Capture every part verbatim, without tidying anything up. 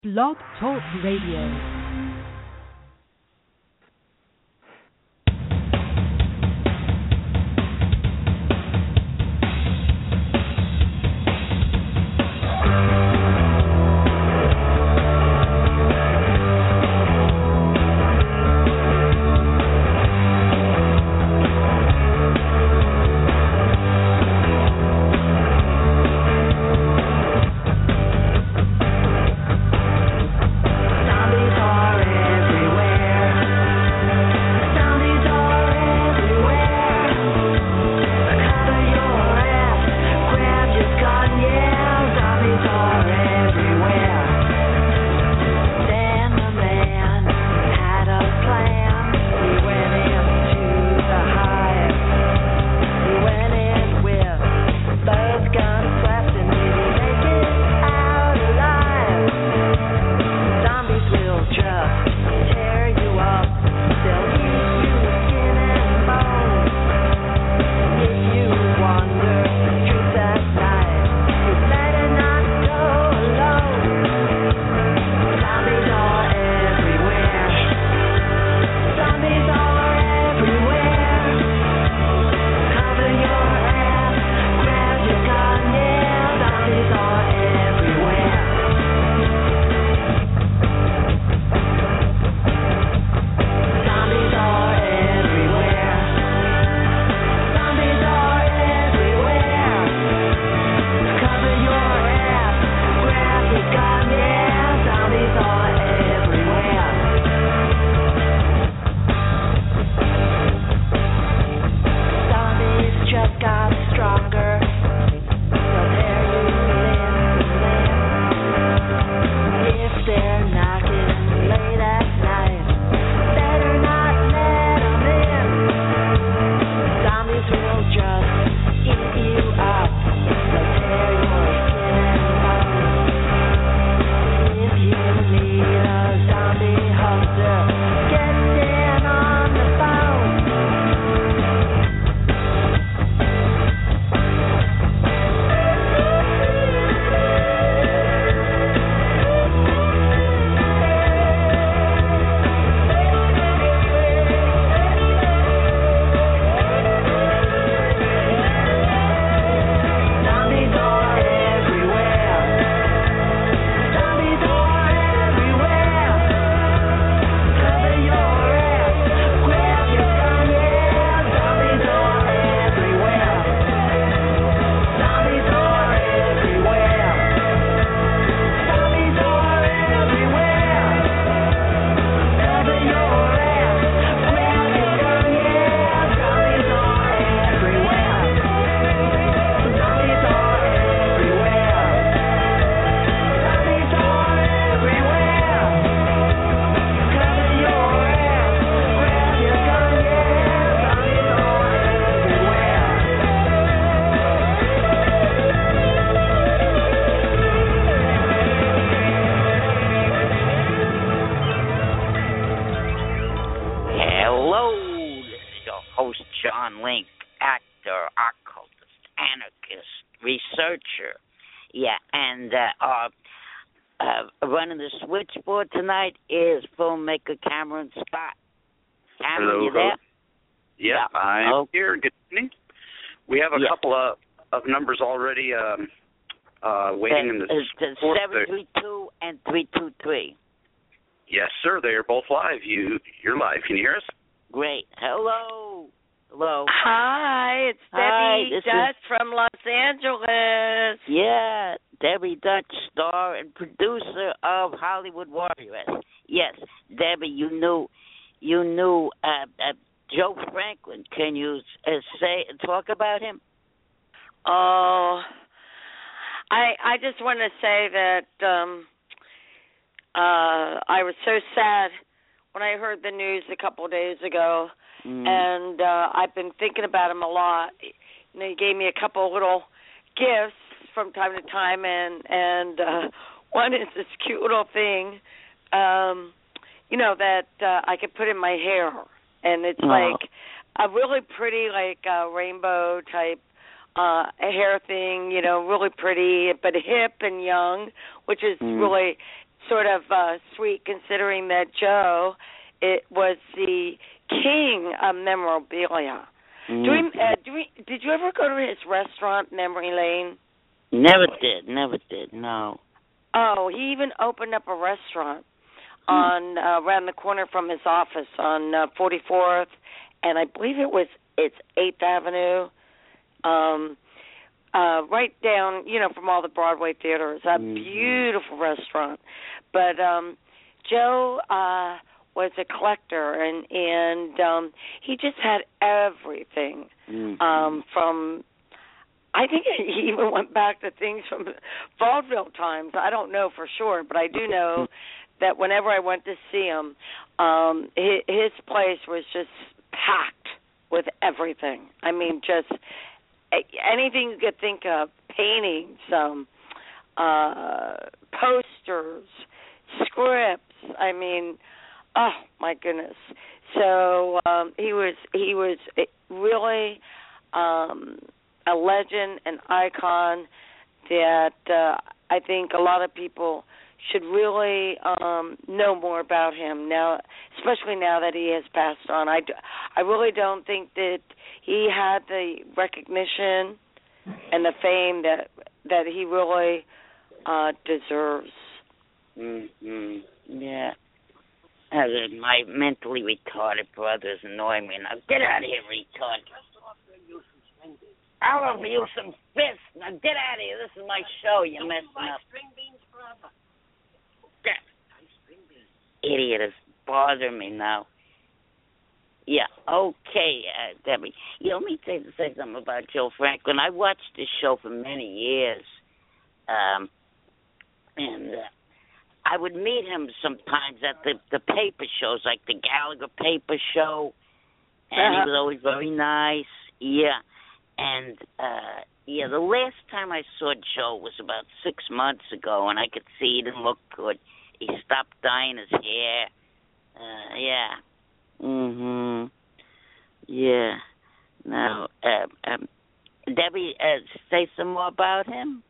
Blog Talk Radio. Tonight is filmmaker Cameron Scott. Cameron, Hello, you there? Yeah, yeah. I'm oh. here. Good evening. We have a yeah. couple of, of numbers already um, uh, waiting the, in the seven three two and three two three. Yes, sir. They are both live. You, you're live. Can you hear us? Great. Hello. Hello. Hi, it's Hi, Debbie Dutch is... from Los Angeles. Yeah, Debbie Dutch, star and producer of Hollywood Warriors. Yes, Debbie, you knew, you knew uh, uh, Joe Franklin. Can you uh, say talk about him? Oh, I I just want to say that um, uh, I was so sad when I heard the news a couple of days ago. Mm. And uh, I've been thinking about him a lot. You know, he gave me a couple of little gifts from time to time, and and uh, one is this cute little thing, um, you know, that uh, I could put in my hair, and it's oh. like a really pretty, like uh, rainbow type uh, hair thing, you know, really pretty, but hip and young, which is mm. really sort of uh, sweet considering that Joe it was the king of memorabilia. Mm-hmm. Do we, uh, do we, did you ever go to his restaurant, Memory Lane? Never did, never did, no. Oh, he even opened up a restaurant on uh, around the corner from his office on uh, forty-fourth, and I believe it was it's eighth Avenue, um, uh, right down, you know, from all the Broadway theaters. A mm-hmm. beautiful restaurant. But um, Joe uh, was a collector, and and um, he just had everything mm-hmm. um, from. I think he even went back to things from vaudeville times. I don't know for sure, but I do know that whenever I went to see him, um, his, his place was just packed with everything. I mean, just anything you could think of, paintings, um, uh, posters, scripts. I mean, oh my goodness. So um, he was he was really um, a legend, an icon that uh, I think a lot of people should really um, know more about him now, especially now that he has passed on. I, do, I really don't think that he had the recognition and the fame that that he really uh, deserves. Mm-hmm. Yeah. As my mentally retarded brothers annoy me. Now get out of here, retard. I'll offer you some fists. Now get out of here. This is my show. You're messing up. Idiot is bothering me now. Yeah, okay, uh, Debbie. Yeah, let me say, say something about Joe Franklin. I watched this show for many years, um, and uh, I would meet him sometimes at the, the paper shows, like the Gallagher paper show, and uh-huh. he was always very nice. Yeah, and uh, yeah, the last time I saw Joe was about six months ago, and I could see he didn't look good. He stopped dyeing his hair. Uh, yeah. Mm-hmm. Yeah. Now, uh, um, Debbie, uh, say some more about him?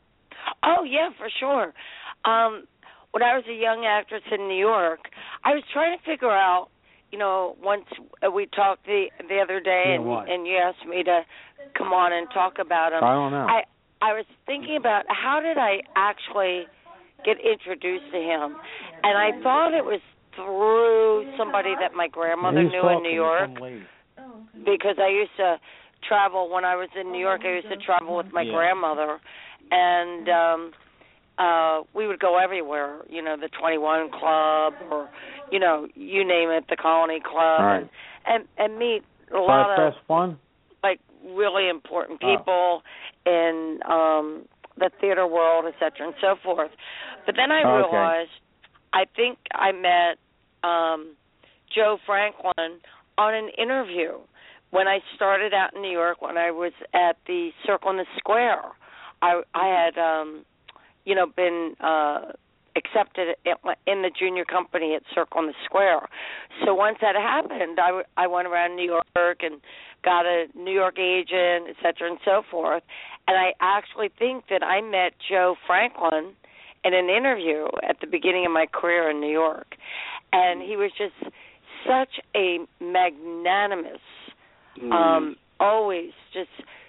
Oh, yeah, for sure. Um, when I was a young actress in New York, I was trying to figure out, you know, once we talked the the other day yeah, and, and you asked me to come on and talk about him. I don't know. I, I was thinking about how did I actually get introduced to him, and I thought it was through somebody that my grandmother He's knew in New York, because I used to travel when I was in New York. I used to travel with my yeah. grandmother, and um, uh, we would go everywhere. You know, the twenty-one Club, or you know, you name it, the Colony Club, right. and, and and meet a so lot of best fun? like really important people oh. in um, the theater world, et cetera, and so forth. But then I okay. realized, I think I met um, Joe Franklin on an interview when I started out in New York, when I was at the Circle in the Square. I, I had, um, you know, been uh, accepted in the junior company at Circle in the Square. So once that happened, I, I went around New York and got a New York agent, et cetera, and so forth. And I actually think that I met Joe Franklin in an interview at the beginning of my career in New York. And he was just such a magnanimous, mm. um, always just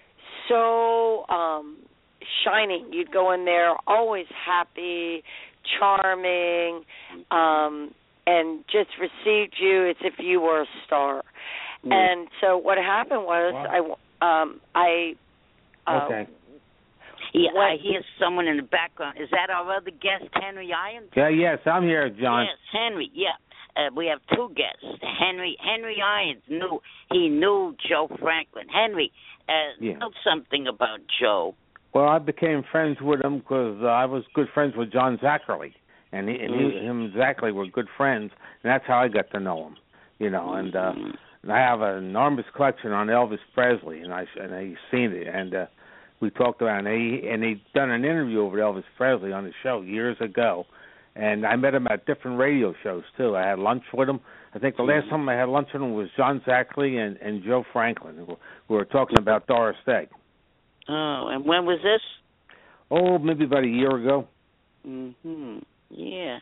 so um, shining. You'd go in there always happy, charming, um, and just received you as if you were a star. Mm. And so what happened was wow. I, um, I uh, okay. Yeah, I hear someone in the background. Is that our other guest, Henry Irons? Yeah, yes, I'm here, John. Yes, Henry. Yeah, uh, we have two guests. Henry Henry Irons knew he knew Joe Franklin. Henry, uh, yeah. know something about Joe. Well, I became friends with him because uh, I was good friends with John Zachary, and, he, and he, him and Zachary were good friends, and that's how I got to know him. You know, and, uh, and I have an enormous collection on Elvis Presley, and I and I seen it, and. Uh, We talked about it, and he and he'd done an interview with Elvis Presley on his show years ago, and I met him at different radio shows too. I had lunch with him. I think the last time I had lunch with him was John Zachary and, and Joe Franklin, who we were talking about Doris Day. Oh, and when was this? Oh, maybe about a year ago. Mm-hmm. Yeah.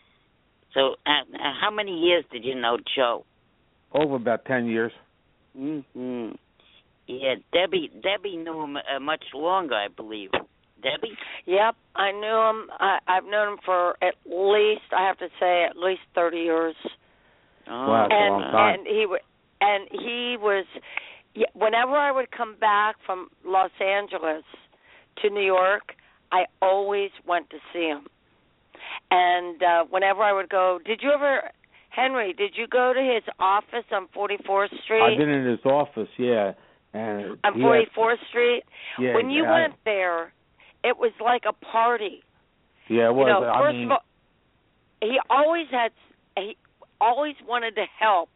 So, uh, how many years did you know Joe? Over about ten years. Mm-hmm. Yeah, Debbie. Debbie knew him uh, much longer, I believe. Debbie? Yep, I knew him. I, I've known him for at least, I have to say, at least thirty years. Oh, wow, that's and, a long time. And he, and he was, whenever I would come back from Los Angeles to New York, I always went to see him. And uh, whenever I would go, did you ever, Henry, did you go to his office on forty-fourth Street? I've been in his office, yeah. And on forty-fourth had, Street? Yeah, when you I, went there, it was like a party. Yeah, it was. You know, I first mean, of all, he always had, he always wanted to help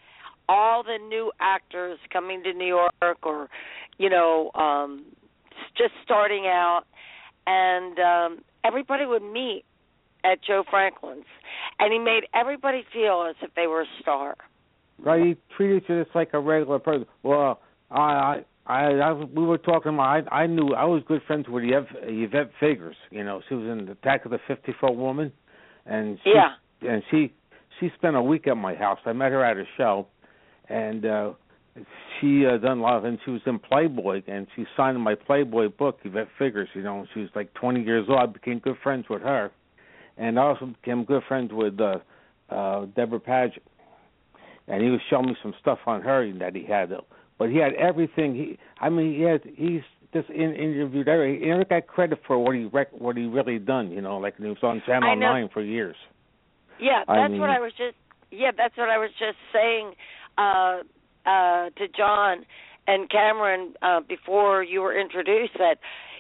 all the new actors coming to New York or, you know, um, just starting out. And um, everybody would meet at Joe Franklin's. And he made everybody feel as if they were a star. Right, he treated you just like a regular person. Well, I, I, I, I we were talking about. I, I knew I was good friends with Yvette, Yvette Figures. You know, she was in the Attack of the fifty-foot Woman, and she, yeah, and she, she spent a week at my house. I met her at a show, and uh, she uh, done a lot of, and she was in Playboy, and she signed my Playboy book, Yvette Figures. You know, she was like twenty years old. I became good friends with her, and I also became good friends with uh, uh, Deborah Paget. And he was showing me some stuff on her that he had, but he had everything. He, I mean, he had he's just in, interviewed every. He never got credit for what he rec, what he really done. You know, like he was on Channel Nine for years. Yeah, that's I mean, what I was just. Yeah, that's what I was just saying uh, uh, to John and Cameron uh, before you were introduced. That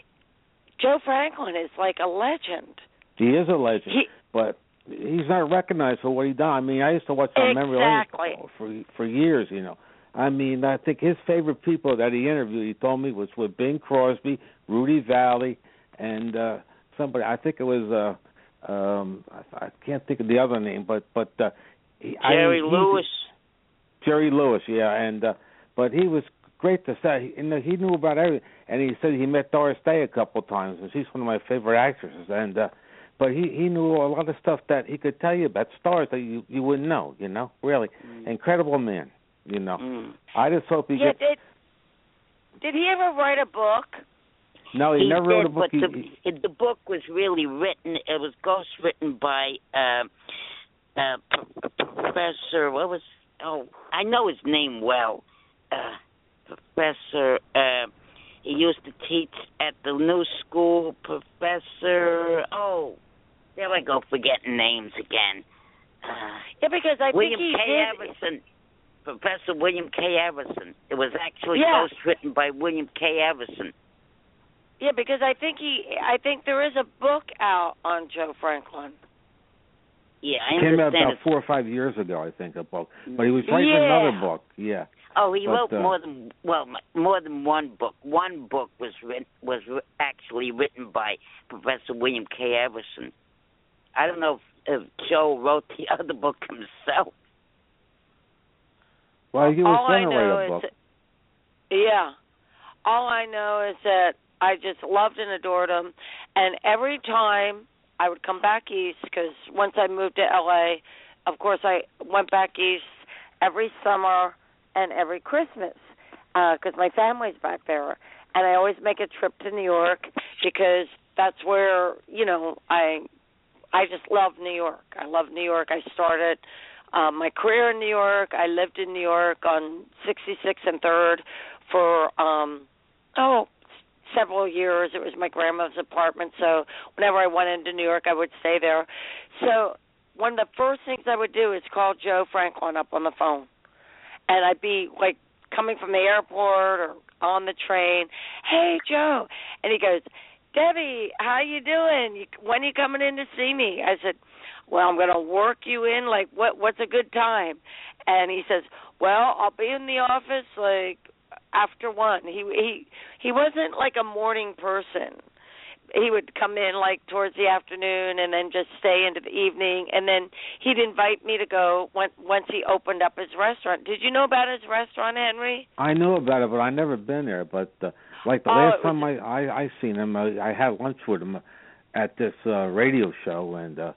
Joe Franklin is like a legend. He is a legend, he, but he's not recognized for what he done. I mean, I used to watch on exactly. Memory Lane for for years. You know, I mean, I think his favorite people that he interviewed, he told me, was with Bing Crosby, Rudy Valley, and uh, somebody. I think it was. Uh, um, I, I can't think of the other name, but but uh, he, Jerry I, Lewis. He, Jerry Lewis, yeah, and uh, but he was great to say. You know, he knew about everything, and he said he met Doris Day a couple of times, and she's one of my favorite actresses, and. Uh, But he, he knew a lot of stuff that he could tell you about stars that you, you wouldn't know, you know, really. Mm. Incredible man, you know. Mm. I just hope he yeah, gets... Did, did he ever write a book? No, he, he never did, wrote a book. But he, the, he, the book was really written, it was ghostwritten by uh, uh, Professor, what was, oh, I know his name well. Uh, Professor... Uh, He used to teach at the new school, Professor. Oh, there I go, forgetting names again. Uh, yeah, because I William think he K. did. Everson, Professor William K. Everson. It was actually yeah. ghostwritten by William K. Everson. Yeah, because I think he, I think there is a book out on Joe Franklin. Yeah, I it came out understand. about four or five years ago, I think, a book. But he was writing yeah. another book. Yeah. Oh, he but, wrote uh, more than well, more than one book. One book was written, was actually written by Professor William K. Everson. I don't know if, if Joe wrote the other book himself. Well, he was all going I to know write a book. Is that, yeah, all I know is that I just loved and adored him, and every time I would come back east, because once I moved to L A, of course I went back east every summer and every Christmas, because uh, my family's back there. And I always make a trip to New York because that's where, you know, I I just love New York. I love New York. I started um, my career in New York. I lived in New York on sixty-sixth and third for, um, oh, several years. It was my grandmother's apartment, so whenever I went into New York, I would stay there. So one of the first things I would do is call Joe Franklin up on the phone. And I'd be, like, coming from the airport or on the train, hey, Joe. And he goes, Debbie, how you doing? You, when are you coming in to see me? I said, well, I'm going to work you in. Like, what? what's a good time? And he says, well, I'll be in the office, like, after one. He he he wasn't, like, a morning person. He would come in, like, towards the afternoon and then just stay into the evening. And then he'd invite me to go when, once he opened up his restaurant. Did you know about his restaurant, Henry? I knew about it, but I never been there. But, uh, like, the oh, last time I, I, I seen him, I, I had lunch with him at this uh, radio show. And uh,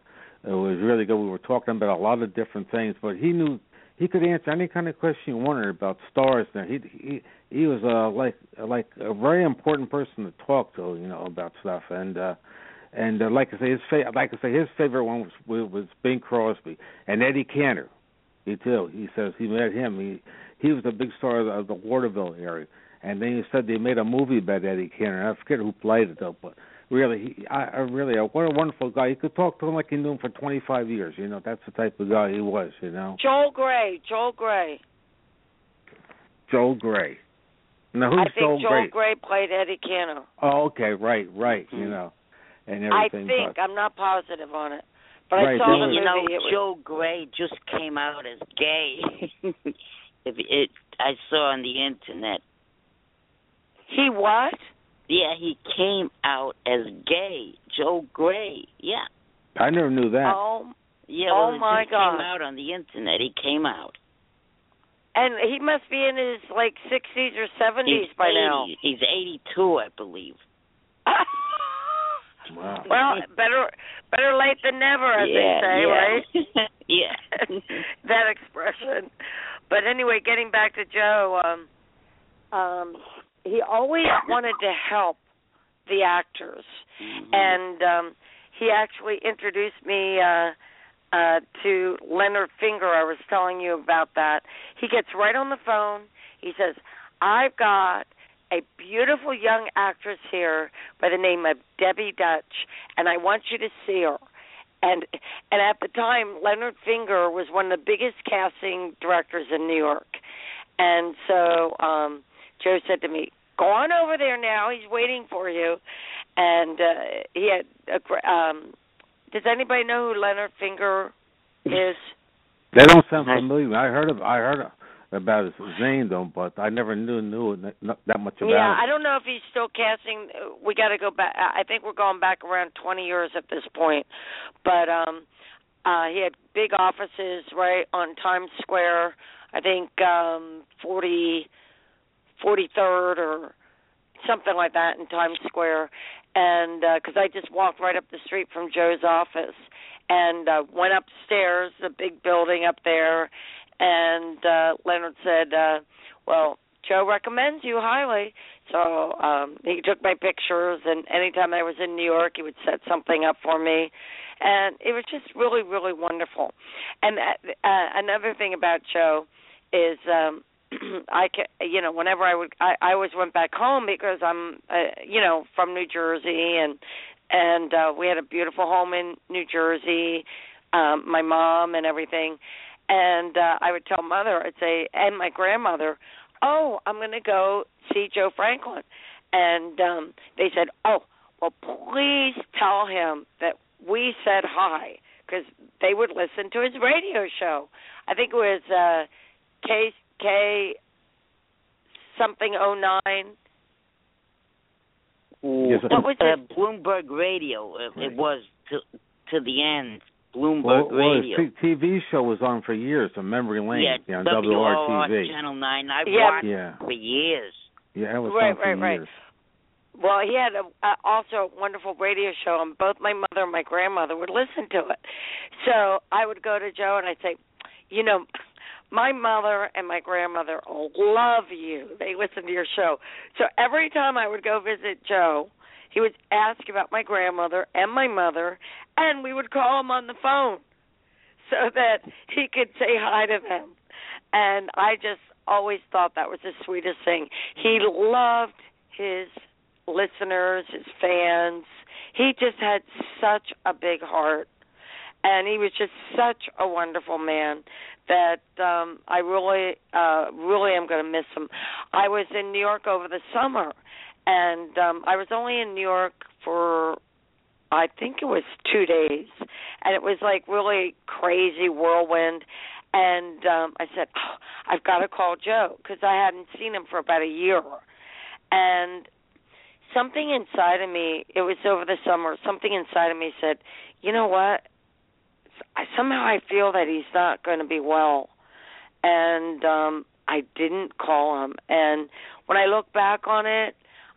It was really good. We were talking about a lot of different things, but he knew he could answer any kind of question you wanted about stars. There, he he he was uh, like like a very important person to talk to, you know, about stuff. And uh, and uh, like I say, his fa- like I say, his favorite one was was Bing Crosby and Eddie Cantor. He too. He says he met him. He he was a big star of the, of the Waterville area. And then he said they made a movie about Eddie Cantor. I forget who played it though, but really, he, I, I really, what a wonderful guy. You could talk to him like you knew him for twenty-five years. You know, that's the type of guy he was. You know. Joel Grey. Joel Grey. Joel Grey. Now who's I think Joel, Joel Grey? Grey played Eddie Cantor. Oh, okay, right, right. Mm-hmm. You know, and I everything. think but, I'm not positive on it, but right, I saw the you movie. know, it was... Joe Gray just came out as gay. if it, I saw on the internet. He what? Yeah, he came out as gay. Joe Gray. Yeah. I never knew that. Oh, yeah. Oh well, my it just God! Came out on the internet. He came out. And he must be in his like sixties or seventies by eighty. now. He's eighty-two, I believe. Wow. Well, better better late than never, as yeah, they say, yeah. right? yeah. That expression. But anyway, getting back to Joe, um, um, he always wanted to help the actors, mm-hmm. and um, he actually introduced me uh, uh, to Leonard Finger. I was telling you about that. He gets right on the phone. He says, "I've got a beautiful young actress here by the name of Debbie Dutch, and I want you to see her." And and at the time, Leonard Finger was one of the biggest casting directors in New York. And so um, Joe said to me, "Go on over there now. He's waiting for you." And uh, he had a, um, does anybody know who Leonard Finger is? They don't sound familiar. I heard of, I heard about his name though, but I never knew knew that much about yeah, him. I don't know if he's still casting. We got to go back. I think we're going back around twenty years at this point. But um, uh, he had big offices right on Times Square. I think um, forty, forty-third or something like that in Times Square. And because uh, I just walked right up the street from Joe's office and uh, went upstairs, the big building up there. And uh, Leonard said, uh, well, Joe recommends you highly. So um, he took my pictures, and anytime I was in New York, he would set something up for me. And it was just really, really wonderful. And uh, uh, another thing about Joe is um, I can, you know, whenever I would, I, I always went back home because I'm, uh, you know, from New Jersey, and and uh, we had a beautiful home in New Jersey, um, my mom and everything. And uh, I would tell Mother, I'd say, and my grandmother, "Oh, I'm going to go see Joe Franklin." And um, they said, "Oh, well, please tell him that we said hi," because they would listen to his radio show. I think it was uh, K K something oh nine. Yes, what was uh, it? Bloomberg Radio. It, it was to to the end. Bloomberg well, well, Radio. His T V show was on for years, on Memory Lane, yeah, you know, W R W R T V. Channel nine. I've yeah. watched yeah. for years. Yeah, it was right, on for right, years. Right. Well, he had a, uh, also a wonderful radio show, and both my mother and my grandmother would listen to it. So I would go to Joe and I'd say, you know, my mother and my grandmother love you. They listen to your show. So every time I would go visit Joe, he would ask about my grandmother and my mother, and we would call him on the phone so that he could say hi to them. And I just always thought that was the sweetest thing. He loved his listeners, his fans. He just had such a big heart, and he was just such a wonderful man that um, I really, uh, really am going to miss him. I was in New York over the summer, and um, I was only in New York for, I think it was two days, and it was like really crazy whirlwind. And um, I said, oh, I've got to call Joe, because I hadn't seen him for about a year. And something inside of me, it was over the summer, something inside of me said, you know what? I, somehow I feel that he's not going to be well. And um, I didn't call him. And when I look back on it,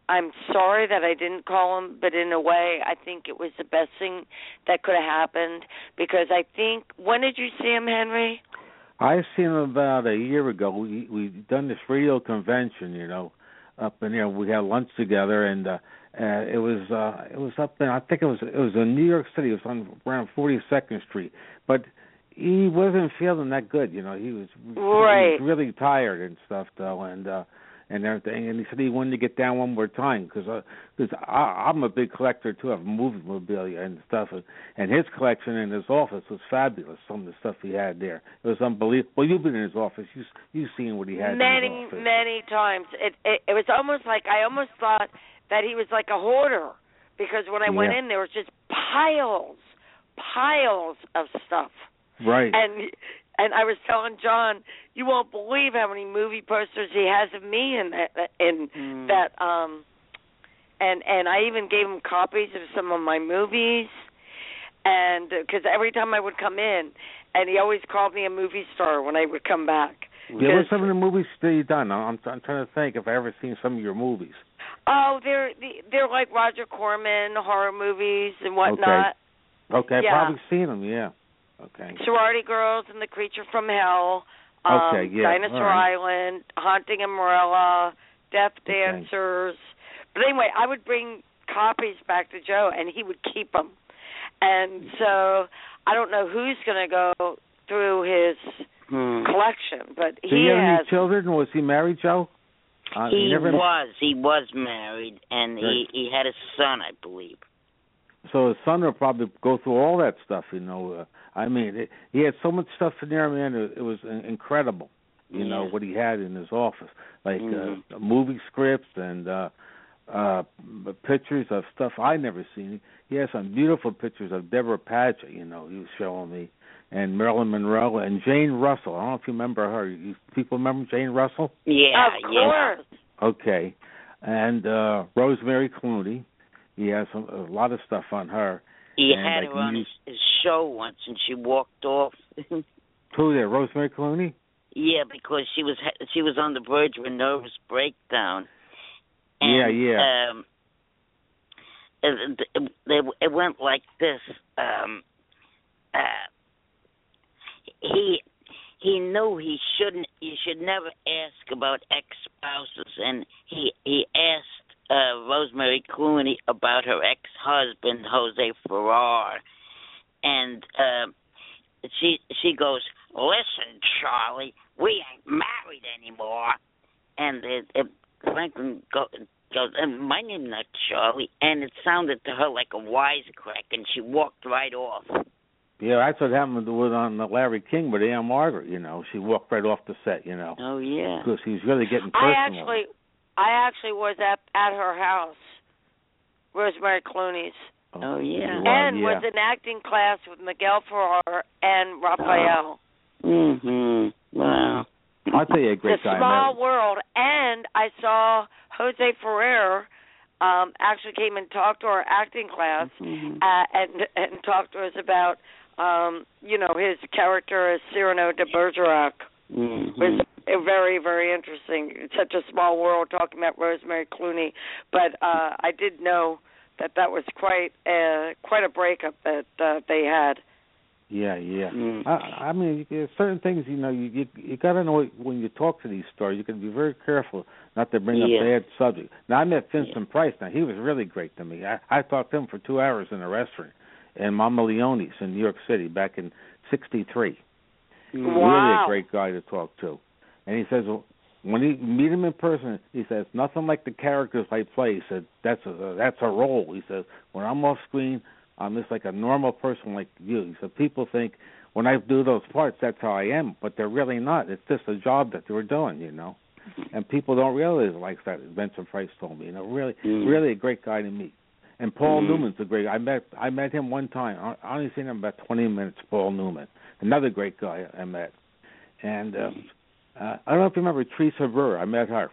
I'm sorry that I didn't call him, but in a way, I think it was the best thing that could have happened because I think. When did you see him, Henry? I seen him about a year ago. We we done this radio convention, you know, up in here. We had lunch together, and uh, uh, it was uh, it was up in I think it was it was in New York City. It was on around forty-second Street, but he wasn't feeling that good, you know. He was, right. he was really tired and stuff, though, and uh, and everything. And he said he wanted to get down one more time because uh, cause I'm a big collector too of movie memorabilia and stuff, and, and his collection in his office was fabulous. Some of the stuff he had there, it was unbelievable. Well, you've been in his office, you you've seen what he had. Many, in his office. many times. It, it it was almost like I almost thought that he was like a hoarder because when I yeah. went in, there was just piles, piles of stuff. Right. And and I was telling John, you won't believe how many movie posters he has of me in that in mm. that um and and I even gave him copies of some of my movies, and because every time I would come in, and he always called me a movie star when I would come back. Yeah, what some of the movies that you done? I'm, I'm trying to think if I ever seen some of your movies. Oh, they're they're like Roger Corman horror movies and whatnot. Okay, okay, yeah. I've probably seen them. Yeah. Okay. Sorority Girls and The Creature from Hell. Um, okay, yeah. Dinosaur right. Island, Haunting in Morella, Death Dancers. Okay. But anyway, I would bring copies back to Joe, and he would keep them. And so I don't know who's going to go through his hmm. collection, but Did he, he have has. any children? Was he married, Joe? Uh, he he never... was. He was married, and right. he, he had a son, I believe. So his son will probably go through all that stuff, you know. Uh, I mean, it, he had so much stuff in there, man. It, it was incredible, you yeah. know, what he had in his office, like mm-hmm. uh, movie scripts and uh, uh, pictures of stuff I never seen. He has some beautiful pictures of Deborah Paget, you know. He was showing me, and Marilyn Monroe and Jane Russell. I don't know if you remember her. You people remember Jane Russell? Yeah, of yeah. course. Okay, and uh, Rosemary Clooney. He has some, a lot of stuff on her. He and had like her on he, his, his show once, and she walked off. Who there? Rosemary Clooney? Yeah, because she was she was on the verge of a nervous breakdown. And, yeah, yeah. Um, it, it, it went like this. Um, uh, he he knew he shouldn't. You should never ask about ex-spouses, and he he asked. Uh, Rosemary Clooney about her ex-husband Jose Ferrer, and uh, she she goes, "Listen, Charlie, we ain't married anymore." And it, it, Franklin go, goes, "My name's not Charlie," and it sounded to her like a wisecrack, and she walked right off. Yeah, that's what happened with on the Larry King with Ann Margaret. You know, she walked right off the set. You know. Oh yeah. Because he was really getting personal. I actually. I actually was at at her house, Rosemary Clooney's. Oh, yeah. And yeah. was in acting class with Miguel Ferrer and Raphael. Oh. Mm-hmm. Wow. I'll tell you a great the guy. Small man. World. And I saw Jose Ferrer um, actually came and talked to our acting class mm-hmm. uh, and and talked to us about, um, you know, his character as Cyrano de Bergerac. Mm-hmm. Was very, very interesting. It's such a small world talking about Rosemary Clooney, but uh, I did know that that was quite a, quite a breakup that uh, they had. Yeah, yeah. Mm. I, I mean, there's certain things, you know, you you, you got to know when you talk to these stars, you can be very careful not to bring yeah. up bad subjects. Now, I met Vincent yeah. Price. Now, he was really great to me. I, I talked to him for two hours in a restaurant in Mama Leone's in New York City back in sixty-three. Wow. Really a great guy to talk to. And he says, well, when you meet him in person, he says, nothing like the characters I play. He said, that's a, that's a role. He says, when I'm off screen, I'm just like a normal person like you. He said, people think when I do those parts, that's how I am, but they're really not. It's just a job that they were doing, you know. And people don't realize like that. Vincent Price told me, you know, really, mm. really a great guy to meet. And Paul mm. Newman's a great. I met I met him one time. I only seen him about twenty minutes. Paul Newman, another great guy I met. And um, uh, I don't know if you remember Teresa Burr. I met her.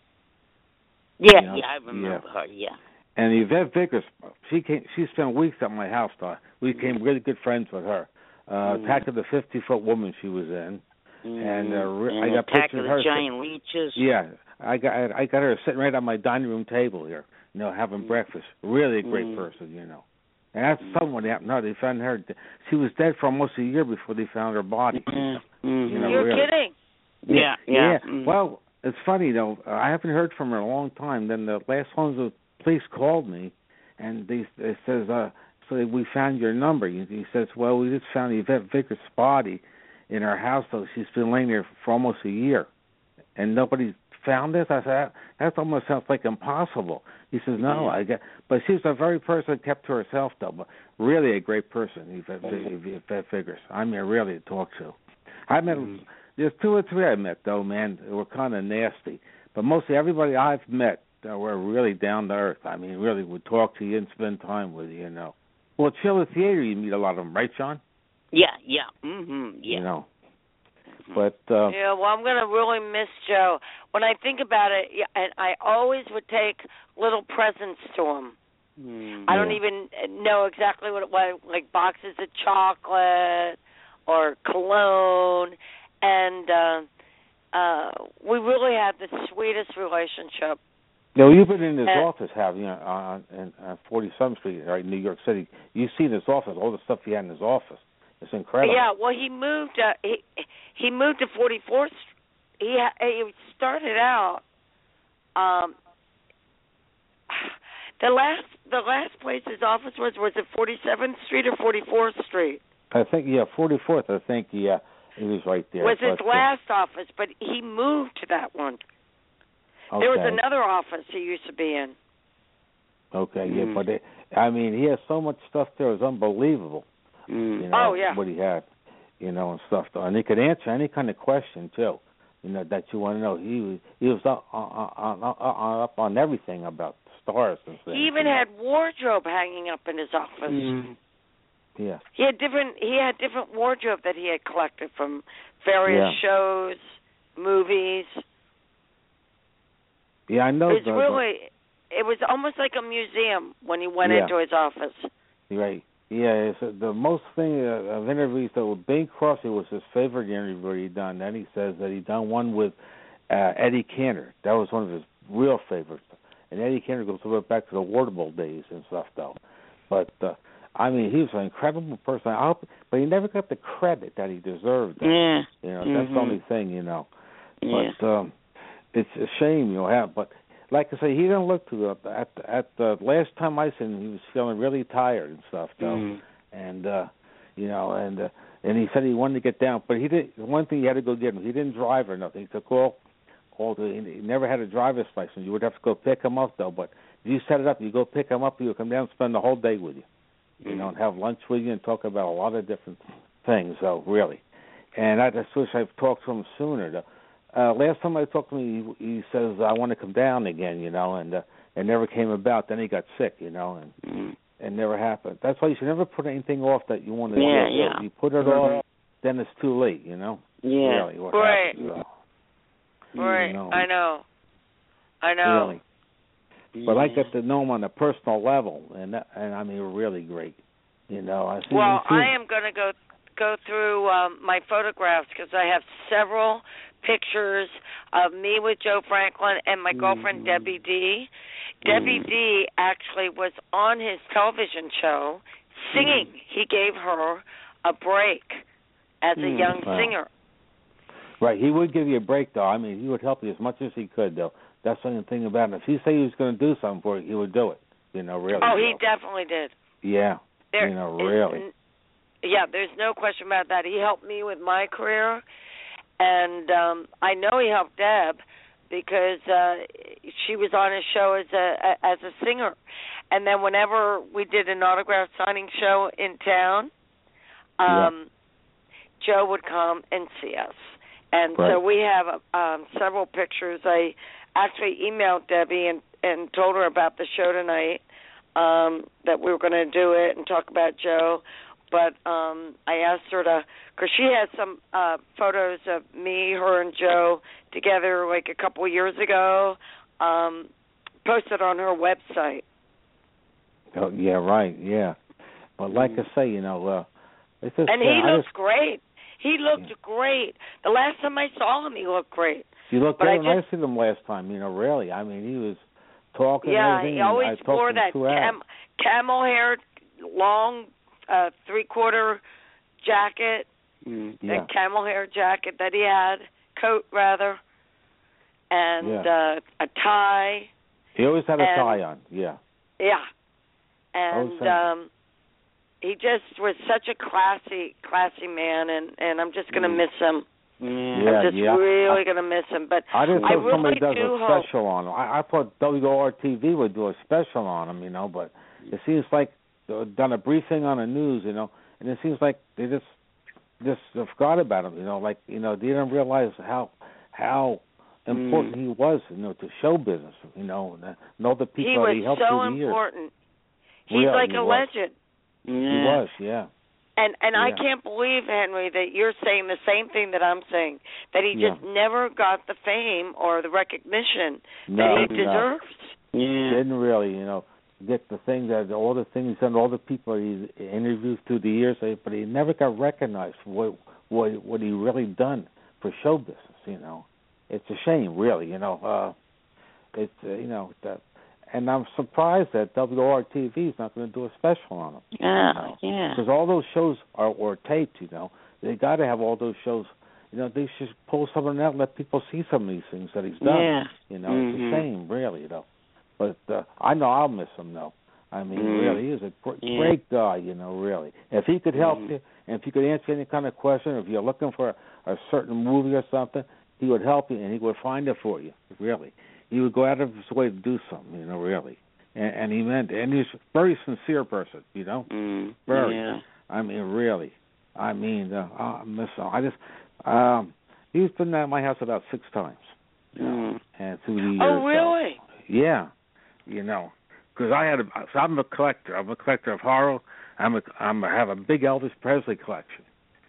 Yeah, you know? yeah, I remember yeah. her. Yeah. And Yvette Vickers, she came. She spent weeks at my house. Though. We became really good friends with her. Uh, mm. Attack of the fifty-foot woman she was in, Mm-hmm. and, uh, re- and I got Attack pictures of of her. the Giant Leeches. Yeah, I got I got her sitting right on my dining room table here, you know, having mm-hmm. breakfast. Really a great mm-hmm. person, you know. And that's mm-hmm. someone happened. No, they found her. She was dead for almost a year before they found her body. Mm-hmm. You know, You're really. kidding. Yeah, yeah. yeah. Mm-hmm. Well, it's funny though. I haven't heard from her in a long time. Then the last one, the police called me, and they, they says, uh, "So we found your number." He, he says, "Well, we just found Yvette Vickers' body in our house. Though she's been laying there for almost a year, and nobody found this." I said, "That, that almost sounds like impossible." He says, "No, I get." But she's a very person kept to herself though. But really a great person, Yvette, Yvette Vickers. I mean, really to talk to. I met. Mm-hmm. There's two or three I met, though, man. They were kind of nasty. But mostly everybody I've met uh, were really down to earth. I mean, really would talk to you and spend time with you, you know. Well, at Chiller Theater, you meet a lot of them, right, Sean? Yeah, yeah. Mm-hmm, yeah. You know. But, uh, yeah, well, I'm going to really miss Joe. When I think about it, yeah, and I always would take little presents to him. Mm, I don't yeah. even know exactly what it was, like boxes of chocolate or cologne. And uh, uh, we really had the sweetest relationship. No, you've been in his and, office, have you, on uh, forty-seventh Street, right, in New York City. You've seen his office, all the stuff he had in his office. It's incredible. Yeah, well, he moved. Uh, he he moved to forty-fourth. He he started out. Um, the last the last place his office was was it forty-seventh Street or forty-fourth Street? I think yeah, forty-fourth. I think yeah. He was right there. Was his last office, but he moved to that one. Okay. There was another office he used to be in. Okay, mm. yeah, but it, I mean, he has so much stuff there. It was unbelievable. Mm. You know, oh yeah, what he had, you know, and stuff. And he could answer any kind of question too, you know, that you want to know. He was he was up on, on, up on everything about stars and things. He even had wardrobe hanging up in his office. Mm. Yeah. He had different. He had different wardrobe that he had collected from various yeah. shows, movies. Yeah, I know. It was the, really. It was almost like a museum when he went yeah. into his office. Right. Yeah. It's, uh, the most thing uh, of interviews that with Bing Crosby was his favorite interview he done. Then he says that he done one with uh, Eddie Cantor. That was one of his real favorites. And Eddie Cantor goes back to the Waterbowl days and stuff, though. But. Uh, I mean, he was an incredible person. I hope, but he never got the credit that he deserved. Yeah. You know, mm-hmm. that's the only thing, you know. Yeah. But um, it's a shame, you know. Have, but like I say, he didn't look too good. At at the last time I seen him, he was feeling really tired and stuff, though. Mm-hmm. And uh, you know, and uh, and he said he wanted to get down, but he did. One thing he had to go get him. He didn't drive or nothing. He took all, all the. He never had a driver's license. You would have to go pick him up, though. But if you set it up, you go pick him up, he would come down and spend the whole day with you. You know, and have lunch with you and talk about a lot of different things, though, really. And I just wish I'd talked to him sooner. Though. Uh, last time I talked to him, he, he says, I want to come down again, you know, and uh, it never came about. Then he got sick, you know, and mm-hmm. it never happened. That's why you should never put anything off that you want to yeah, do. Yeah. If you put it mm-hmm. off, then it's too late, you know? Yeah. Really, what right. happens, so, right. You know. I know. I know. Really. But I got to know him on a personal level, and that, and I mean, really great. You know, I see. Well, see, I am going to go go through um, my photographs because I have several pictures of me with Joe Franklin and my mm-hmm. girlfriend Debbie D. Debbie mm-hmm. D. actually was on his television show singing. Mm-hmm. He gave her a break as a mm-hmm. young wow. singer. Right, he would give you a break, though. I mean, he would help you as much as he could, though. That's the only thing about it. If he said he was going to do something for you, he would do it. You know, really. Oh, he know. definitely did. Yeah. There you know, really. Is, yeah, there's no question about that. He helped me with my career, and um, I know he helped Deb because uh, she was on his show as a as a singer. And then whenever we did an autograph signing show in town, um, yeah. Joe would come and see us. And right. so we have um, several pictures. I actually emailed Debbie and, and told her about the show tonight. Um, that we were going to do it and talk about Joe, but um, I asked her to, because she had some uh, photos of me, her, and Joe together like a couple years ago, um, posted on her website. Oh, yeah, right, yeah. But like I say, you know, uh, it's just, and he uh, looks just, great. He looked yeah. great. The last time I saw him, he looked great. He looked but great I when just, I seen him last time. You know, really. I mean, he was talking. Yeah, and he always I wore that cam, camel hair, long uh, three quarter jacket, mm, the yeah. camel hair jacket that he had, coat rather, and yeah. uh, a tie. He always had a and, tie on. Yeah. Yeah, and um, he just was such a classy, classy man, and and I'm just gonna mm. miss him. Yeah, I'm just yeah. really I, gonna miss him. But I just I hope really somebody does do a hope. special on him. I, I thought W O R T V would do a special on him, you know, but it seems like they've done a briefing on the news, you know, and it seems like they just just forgot about him, you know, like you know they didn't realize how how important mm. he was, you know, to show business, you know, and all the people he that was he helped so through the important. years. He's really, like he a was. legend. Yeah. He was, yeah. And and yeah. I can't believe, Henry, that you're saying the same thing that I'm saying, that he yeah. just never got the fame or the recognition no, that he no. deserves. Yeah. Didn't really, you know, get the thing that all the things and all the people he interviewed through the years, but he never got recognized for what what what he really done for show business. You know, it's a shame, really. You know, uh, it's uh, you know that. And I'm surprised that W O R T V is not going to do a special on him. Yeah, you know? yeah. Because all those shows are were taped, you know. They got to have all those shows. You know, they should pull something out and let people see some of these things that he's done. Yeah. You know, mm-hmm. it's a shame, really, you know. But uh, I know I'll miss him, though. I mean, mm. really, he is a gr- yeah. great guy, you know, really. If he could help mm. you, and if he could answer any kind of question, or if you're looking for a, a certain movie or something, he would help you, and he would find it for you, really. He would go out of his way to do something, you know, really. And, and he meant, and he's a very sincere person, you know, mm, very. Yeah. I mean, really. I mean, uh, I miss him. I just, um, he's been at my house about six times, you know, mm. and through the years. Oh, really? So, yeah, you know, because I had, a, so I'm a collector. I'm a collector of horror. I'm a, I'm a, I have a big Elvis Presley collection,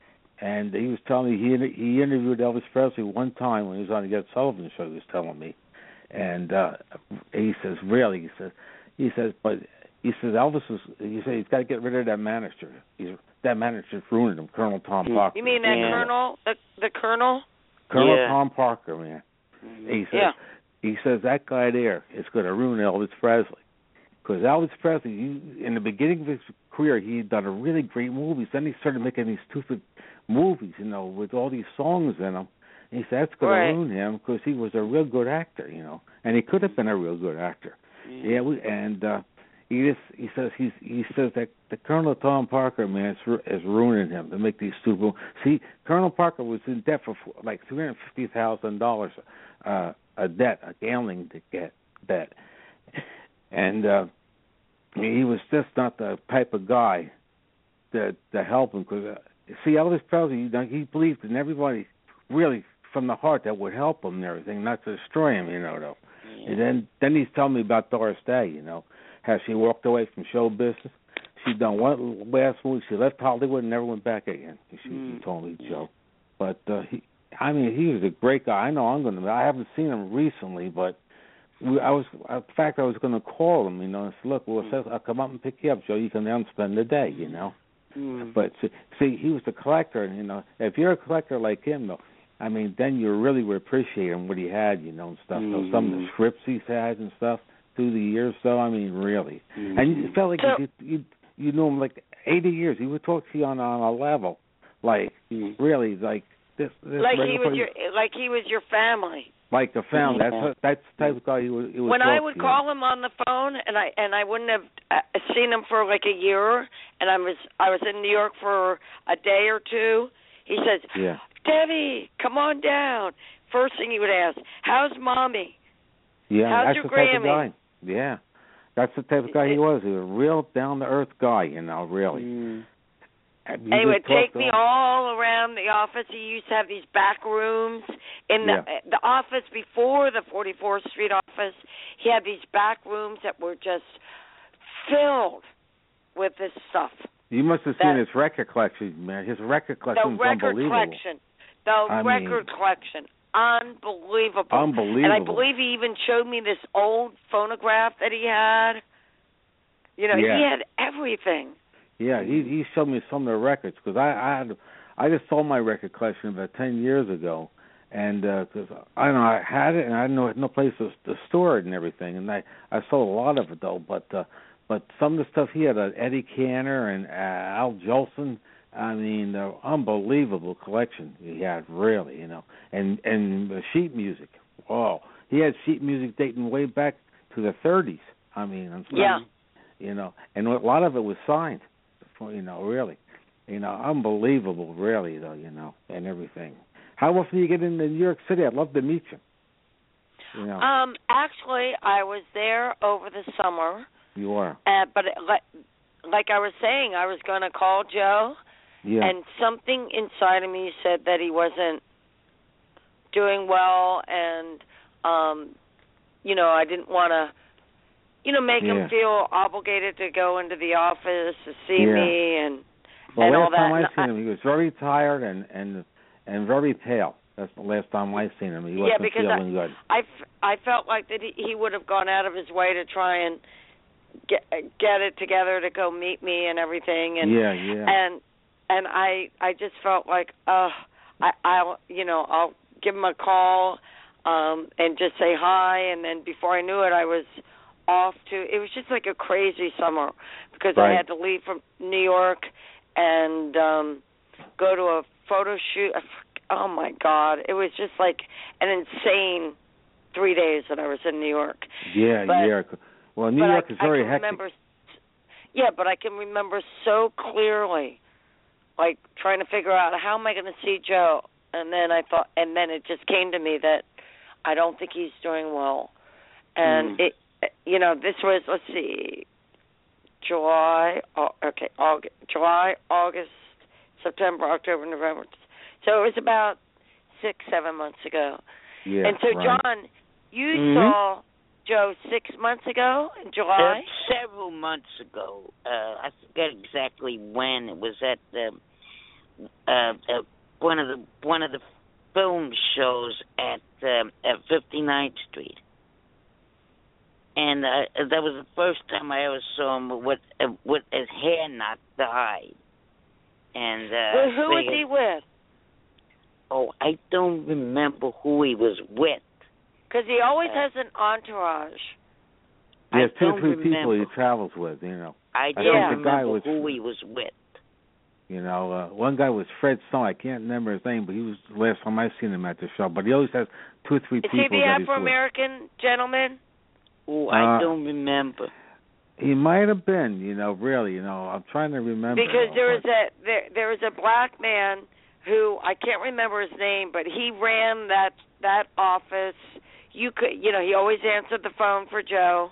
and he was telling me he he interviewed Elvis Presley one time when he was on the Ed Sullivan Show. He was telling me, and uh, he says, really, he says. He says, but he says Elvis is. He says he's got to get rid of that manager. He's that manager's ruined him, Colonel Tom Parker. You mean that yeah. Colonel, the the Colonel? Colonel yeah. Tom Parker, man. He says. Yeah. He says that guy there is going to ruin Elvis Presley, because Elvis Presley, he, in the beginning of his career, he had done a really great movies. Then he started making these stupid movies, you know, with all these songs in them. And he said that's going right. to ruin him because he was a real good actor, you know, and he could have been a real good actor. Yeah, we, and uh, he just he says he's he says that the Colonel Tom Parker, man, is, is ruining him to make these stupid. See, Colonel Parker was in debt for like three hundred fifty thousand dollars, uh, a debt, a gambling debt, debt, and uh, he was just not the type of guy to to help him. Because uh, see, Elvis Presley, you know, he believed in everybody, really from the heart, that would help him and everything, not to destroy him, you know, though. And then, then he's telling me about Doris Day, you know, how she walked away from show business. She done one last movie. She left Hollywood and never went back again. She, mm. she told me, Joe. But uh, he, I mean, he was a great guy. I know I'm going to. I haven't seen him recently, but we, I was. In fact, I was going to call him, you know, and say, look, well, mm. I'll come up and pick you up, Joe. You can down spend the day, you know. Mm. But see, see, he was a collector, you know. If you're a collector like him, though, I mean, then you really would appreciate him, what he had, you know, and stuff. Mm-hmm. So some of the scripts he's had and stuff through the years, so, I mean, really. Mm-hmm. And you felt like so, you, you you knew him like eighty years. He would talk to you on, on a level, like, mm-hmm. really, like this. this like he was your Like he was your family. Like a family. Yeah. That's, that's the type of guy he would, he would When talk I would to call you. him on the phone, and I and I wouldn't have uh, seen him for like a year, and I was I was in New York for a day or two, he says, yeah. Debbie, come on down. First thing he would ask, how's Mommy? Yeah, how's that's your the Grammy? type of guy. Yeah, that's the type of guy he was. He was a real down-to-earth guy, you know, really. Mm. And he would take me all around the office. He used to have these back rooms. In the yeah. the office before the forty-fourth Street office, he had these back rooms that were just filled with this stuff. You must have seen his record collection, man. His record collection was unbelievable. The record collection. The I record mean, collection. Unbelievable. Unbelievable. And I believe he even showed me this old phonograph that he had. You know, yeah. he had everything. Yeah, he he showed me some of the records because I, I had I just sold my record collection about ten years ago, and because uh, I don't know, I had it and I had no no place to, to store it and everything, and I I sold a lot of it though. But uh, but some of the stuff he had, uh, Eddie Cantor and uh, Al Jolson. I mean, the unbelievable collection he had, really, you know, and and the sheet music. Oh, he had sheet music dating way back to the thirties. I mean, I'm sorry, yeah, you know, and a lot of it was signed, for, you know, really, you know, unbelievable, really, though, you know, and everything. How often do you get into New York City? I'd love to meet you. You know. Um, actually, I was there over the summer. You are. Uh, but it, like, like I was saying, I was going to call Joe. Yeah. And something inside of me said that he wasn't doing well, and um, you know, I didn't want to, you know, make yeah. him feel obligated to go into the office to see yeah. me and well, and all last that. time I and seen I, him, he was very tired and and and very pale. That's the last time I seen him. He wasn't yeah, because feeling I, good. I, I felt like that he, he would have gone out of his way to try and get get it together to go meet me and everything. And yeah, yeah. And And I, I just felt like, uh, I, I'll, you know, I'll give him a call, um, and just say hi. And then before I knew it, I was off to. It was just like a crazy summer because right. I had to leave from New York and um, go to a photo shoot. Oh my God, it was just like an insane three days that I was in New York. Yeah, but, yeah. Well, New York I, is very I can hectic. Remember, yeah, but I can remember so clearly. Like trying to figure out how am I going to see Joe, and then I thought, and then it just came to me that I don't think he's doing well, and mm. it, you know, this was let's see, July, okay, August, July, August, September, October, November, so it was about six, seven months ago, yeah, and so right. John, you mm-hmm. saw Joe six months ago in July? Uh, several months ago. Uh, I forget exactly when. It was at um, uh, uh, one of the one of the film shows at um, at fifty-ninth Street, and uh, that was the first time I ever saw him with uh, with his hair not dyed. And uh, well, who was they, he with? Oh, I don't remember who he was with. Because he always uh, has an entourage. He has I two or don't three remember. people he travels with, you know. I I don't yeah. think the guy remember was, who he was with. You know, uh, one guy was Fred Stone. I can't remember his name, but he was the last time I seen him at the show. But he always has two or three Is people he the that he's with. Afro-American gentleman? Oh, I Uh, don't remember. He might have been, you know, really, you know. I'm trying to remember. Because there was but... a there there was a black man who I can't remember his name, but he ran that that office. You could, you know, he always answered the phone for Joe.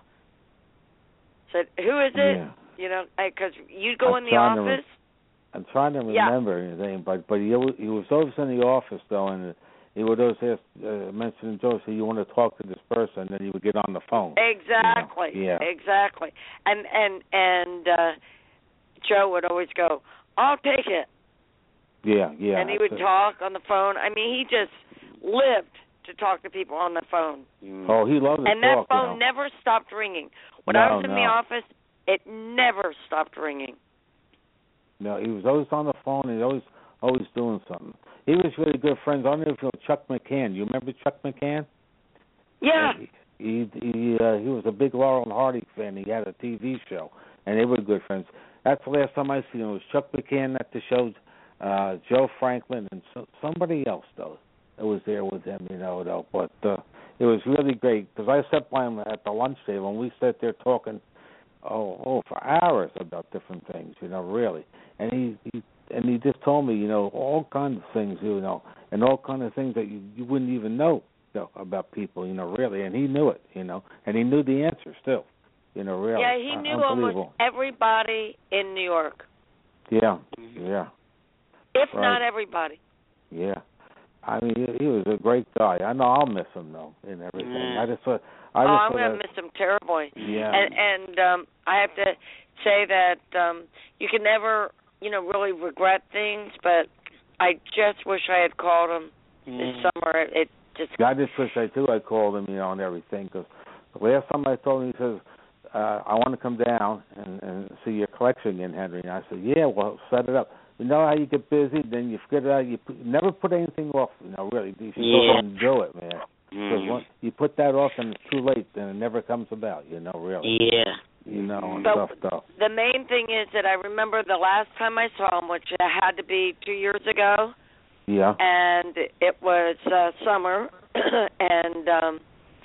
Said, "Who is it?" Yeah. You know, because you'd go I'm in the office. Re- I'm trying to remember yeah. his name, but but he he was always in the office though, and he would always ask, uh, mention Joe, so you want to talk to this person, and then he would get on the phone. Exactly. You know? Yeah. Exactly. And and and uh, Joe would always go, "I'll take it." Yeah, yeah. And he would talk on the phone. I mean, he just lived to talk to people on the phone. Oh, he loved to and talk. that phone you know. never stopped ringing. When no, I was in no. the office, it never stopped ringing. No, he was always on the phone. He was always always doing something. He was really good friends. I don't know if you know Chuck McCann. You remember Chuck McCann? Yeah. He he he, uh, he was a big Laurel and Hardy fan. He had a T V show, and they were good friends. That's the last time I seen him. It was Chuck McCann at the show, uh, Joe Franklin, and so, somebody else though that was there with him. You know, though. But uh, it was really great because I sat by him at the lunch table, and we sat there talking, oh, oh, for hours about different things. You know, really. And he, he and he just told me, you know, all kinds of things, you know, and all kinds of things that you, you wouldn't even know, you know about people, you know, really. And he knew it, you know, and he knew the answer still, you know, really. Yeah, he knew uh, almost everybody in New York. Yeah, yeah. If right. not everybody. Yeah. I mean, he, he was a great guy. I know I'll miss him, though, and everything. Mm. I just thought... I oh, just I'm going to that, miss him terribly. Yeah. And, and um, I have to say that um, you can never... you know, really regret things, but I just wish I had called him mm. this summer. It just... I just wish I, too, I called him, you know, and everything, because the last time I told him, he says, uh, I want to come down and, and see your collection again, Henry. And I said, yeah, well, set it up. you know how you get busy, then you forget about it. You put, never put anything off. You know, really, you should Yeah. go ahead and do it, man. Because Mm. once you put that off, and it's too late, then it never comes about. You know, really. Yeah. You know, and But stuff stuff. the main thing is that I remember the last time I saw him, which had to be two years ago, Yeah. and it was uh, summer, and um,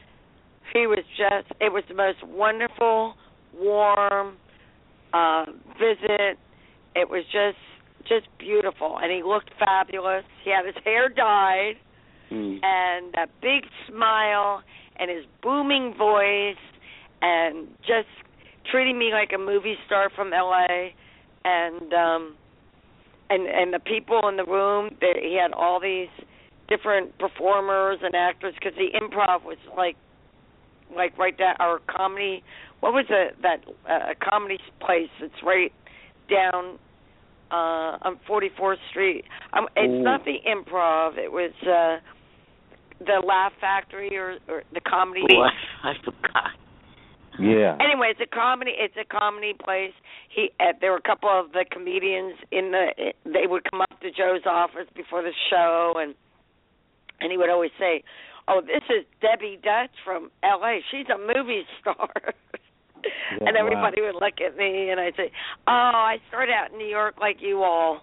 he was just, it was the most wonderful, warm uh, visit. It was just, just beautiful, and he looked fabulous. He had his hair dyed, Mm. and that big smile, and his booming voice, and just treating me like a movie star from L A, and um, and and the people in the room. They, he had all these different performers and actors because the improv was like, like right down our comedy. What was it that uh, comedy place? It's right down uh, on forty-fourth Street. Um, it's Ooh. not the Improv. It was uh, the Laugh Factory or, or the comedy. Ooh, I, I forgot. Yeah. Anyway, it's a comedy. It's a comedy place. He uh, there were a couple of the comedians in the. They would come up to Joe's office before the show, and and he would always say, "Oh, this is Debbie Dutch from L A. She's a movie star." Yeah, and everybody wow. would look at me, and I'd say, "Oh, I started out in New York like you all."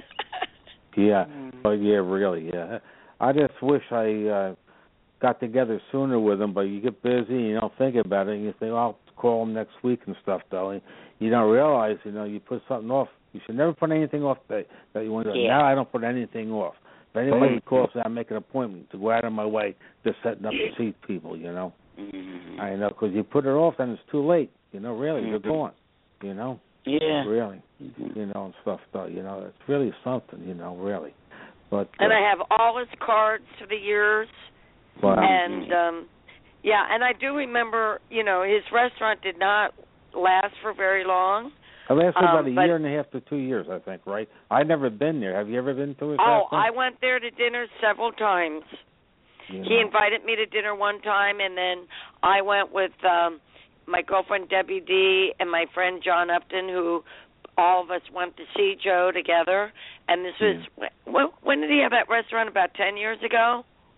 Yeah. Oh, yeah, really, yeah. I just wish I uh, got together sooner with him, but you get busy and you don't think about it, and you think, well, I'll call him next week and stuff, though. And you don't realize, you know, you put something off. You should never put anything off that, that you want to do. Yeah. Now I don't put anything off. If anybody calls, I make an appointment to go out of my way just setting up to see people, you know. Mm. I know, because you put it off, then it's too late, you know, really. Mm-hmm. You're gone, you know. Yeah. Really, Mm-hmm. you know, and stuff, though. You know, it's really something, you know, really. But And uh, I have all his cards for the years. wow. And um yeah, and I do remember, you know, his restaurant did not last for very long. It lasted um, about a but- year and a half to two years, I think, right? I've never been there. Have you ever been to his Oh, restaurant? I went there to dinner several times. You He know. invited me to dinner one time, and then I went with um my girlfriend Debbie D and my friend John Upton, who all of us went to see Joe together. And this was when, when did he have that restaurant? About ten years ago.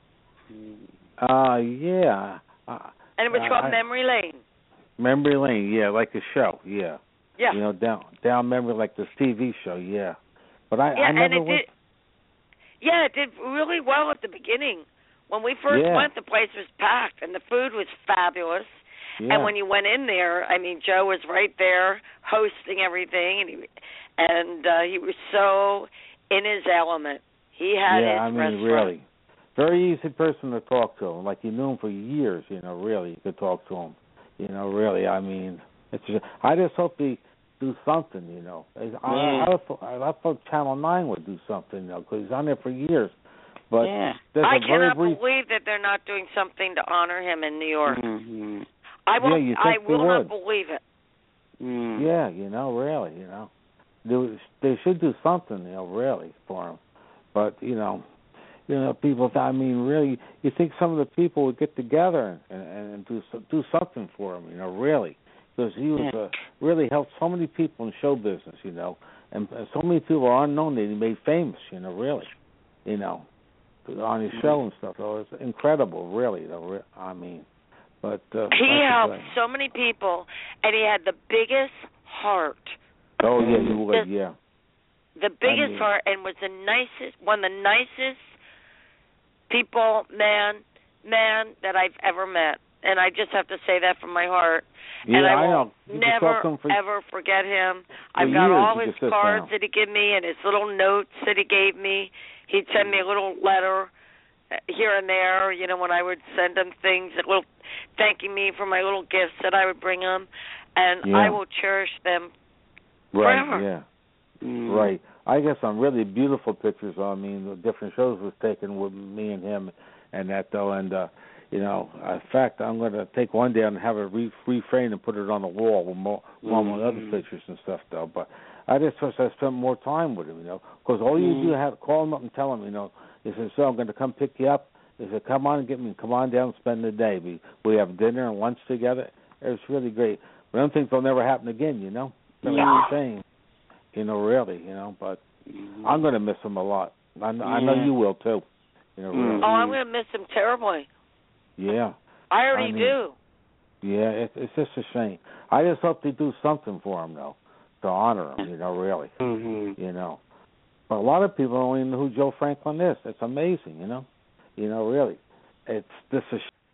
Uh, yeah. Uh, And it was uh, called I- Memory Lane. Memory Lane, yeah, like the show, yeah. Yeah. You know, down down memory like this T V show, yeah. But I, Yeah, I and never it went. did. Yeah, it did really well at the beginning. When we first Yeah. went, the place was packed, and the food was fabulous. Yeah. And when you went in there, I mean, Joe was right there hosting everything, and he and uh, he was so in his element. He had yeah, his I mean, restaurant. really, very easy person to talk to. Like you knew him for years, you know. Really, you could talk to him. You know, really. I mean, it's. Just, I just hope he do something. You know, I, Yeah. I, I, thought, I thought Channel Nine would do something, you know, because he's on there for years. But Yeah. there's I a very cannot brief. believe that they're not doing something to honor him in New York. Mm-hmm. I will. Yeah, you I think they will not would. believe it. Mm. Yeah, you know, really, you know, they, they should do something, you know, really for him. But you know, you know, people. I mean, really, you think some of the people would get together and, and, and do do something for him, you know, really, because he was uh, really helped so many people in show business, you know, and, and so many people are unknown that he made famous, you know, really, you know, on his show and stuff. So it's incredible, really. You know, I mean. But uh, He like I helped say- so many people, and he had the biggest heart. Oh yeah, you would, Just- yeah. The biggest mean- heart, and was the nicest, one of the nicest people, man, man that I've ever met. And I just have to say that from my heart. Yeah, and I, I will know. You can never, talk to him for- ever forget him. for I've got years all you his can sit cards down. that he gave me and his little notes that he gave me. He'd send me a little letter uh, here and there, you know, when I would send him things, a little thanking me for my little gifts that I would bring him. And Yeah. I will cherish them Right, forever. yeah. Mm. Right. I got some really beautiful pictures. I mean, the different shows was taken with me and him and that, though. And, uh, you know, in fact, I'm going to take one down and have it re- reframed and put it on the wall with more, along with other Mhm. pictures and stuff, though. But I just wish I spent more time with him, you know, because all you Mhm. do is have call him up and tell him, you know, he says, so I'm going to come pick you up. He said, come on and get me, come on down and spend the day. We we have dinner and lunch together. It was really great. But I don't think they'll never happen again, you know. It's Yeah. the same. You know, really, you know, but Mm-hmm. I'm going to miss him a lot. I, yeah. I know you will too. You know, mm-hmm. really. Oh, I'm going to miss him terribly. Yeah. I already I mean, do. Yeah, it, it's just a shame. I just hope they do something for him, though, to honor him, you know, really. Mm-hmm. You know. But a lot of people don't even know who Joe Franklin is. It's amazing, you know. You know, really. It's just a